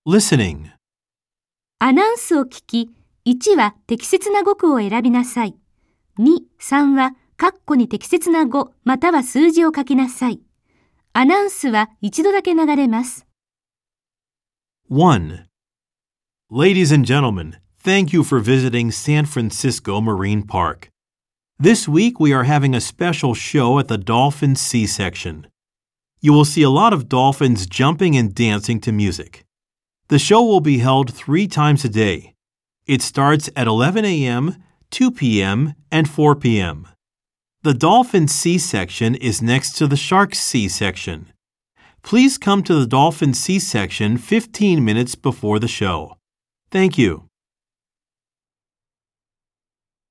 Listening. アナウンスを聞き、1は適切な語句を選びなさい。2、3は括弧に適切な語または数字を書きなさい。アナウンスは一度だけ流れます。 1. Ladies and gentlemen, thank you for visiting San Francisco Marine Park. This week we are having a special show at the Dolphin Sea section. You will see a lot of dolphins jumping and dancing to music. The show will be held 3 times a day. It starts at 11 a.m., 2 p.m., and 4 p.m. The Dolphin Sea section is next to the Shark Sea section. Please come to the Dolphin Sea section 15 minutes before the show. Thank you.